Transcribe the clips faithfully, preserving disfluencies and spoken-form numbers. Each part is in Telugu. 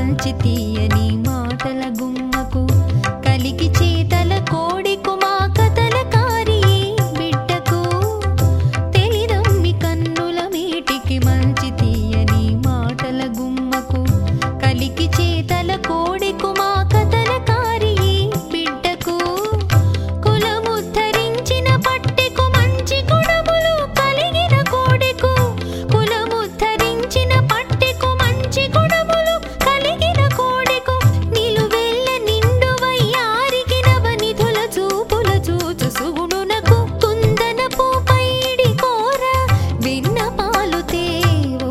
మల్చి తీయని మాటల గుమ్మకు కలికి చేతల కోడికు మా కథల కారి బిడ్డకు తెలిదమ్మి కన్నుల మీటికి మల్చి తీయని మాటల గుమ్మకు కలికి చేతల కోడికు మా కథల కారి బిడ్డకు కులముద్ధరించిన పట్టెకు మంచి గుణములు కలిగిన కోడెకు కులముద్ధరించిన పట్టెకు మంచి గుణములు కలిగిన కోడెకు నిలువెల్ల నిండు వయ్యారికి నవనిధుల చూపుల చూచు సుగుణునకు కుందనపు పైడి కోర వెన్న పాలు తేవో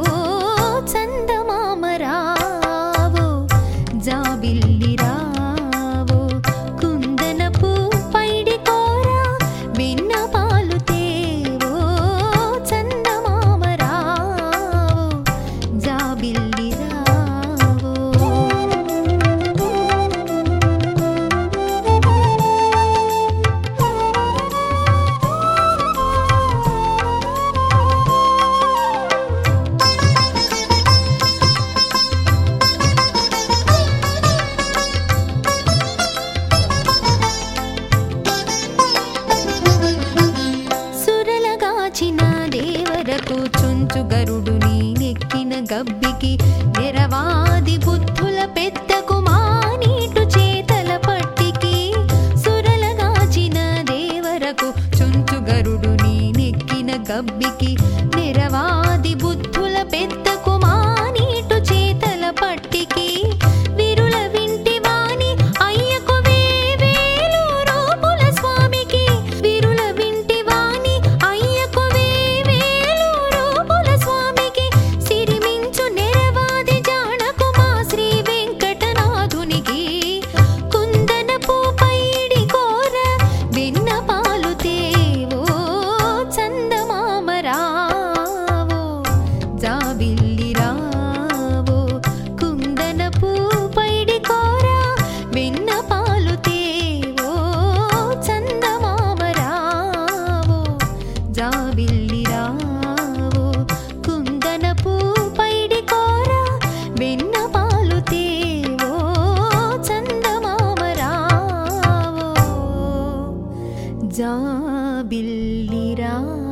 చందమామరావో జాబిల్లి రావో కుందనపు పైడి కోర వెన్న పాలు తేవో చందమామరావో జాబిల్లి రావో సురలగాచిన దేవరకు చుంచు గరుడు నీ నెక్కిన గబ్బికి నెరవాది బుద్ధుల పెద్దకు మానీటు చేతల పట్టికి సురలగాచిన దేవరకు చుంచు గరుడు నీ నెక్కిన గబ్బికి నెరవాది బుద్ధుల పెద్దకు మానీటు చేతల పట్టికి విరుల వింటి వాణి అయ్యకు వేవేలు రూపుల స్వామికి విరుల వింటి వాణి అయ్యకు వేవేలు రూపుల స్వామికి సిరిమించు నెరవాది జానకు మా శ్రీ వెంకటనాథునికి కుందనపు పైడి కోర వెన్న పాలు తేవో చందమామరావో జాబిల్లి రావో కుందనపు పైడి కోర వెన్న పాలు తేవో చందమామరావో జాబిల్లి రావో కుందనపు పైడి కోర వెన్న పాలు తేవో చందమామరావో జాబిల్లి రావో